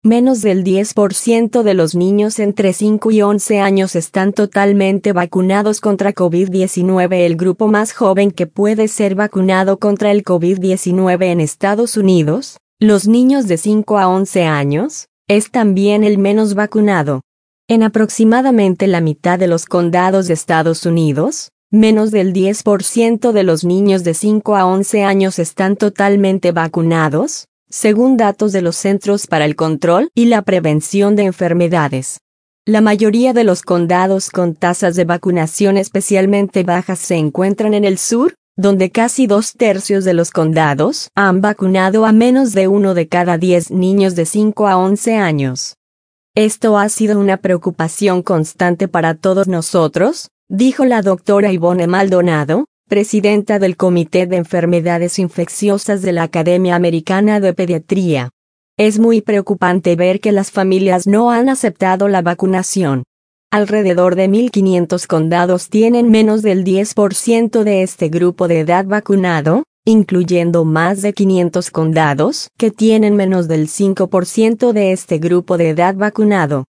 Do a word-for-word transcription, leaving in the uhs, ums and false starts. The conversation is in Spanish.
Menos del diez por ciento de los niños entre cinco y once años están totalmente vacunados contra COVID diecinueve. El grupo más joven que puede ser vacunado contra el COVID diecinueve en Estados Unidos, los niños de cinco a once años, es también el menos vacunado. En aproximadamente la mitad de los condados de Estados Unidos, menos del diez por ciento de los niños de cinco a once años están totalmente vacunados, según datos de los Centros para el Control y la Prevención de Enfermedades. La mayoría de los condados con tasas de vacunación especialmente bajas se encuentran en el sur, donde casi dos tercios de los condados han vacunado a menos de uno de cada diez niños de cinco a once años. Esto ha sido una preocupación constante para todos nosotros, dijo la doctora Ivonne Maldonado, presidenta del Comité de Enfermedades Infecciosas de la Academia Americana de Pediatría. Es muy preocupante ver que las familias no han aceptado la vacunación. Alrededor de mil quinientos condados tienen menos del diez por ciento de este grupo de edad vacunado, incluyendo más de quinientos condados que tienen menos del cinco por ciento de este grupo de edad vacunado.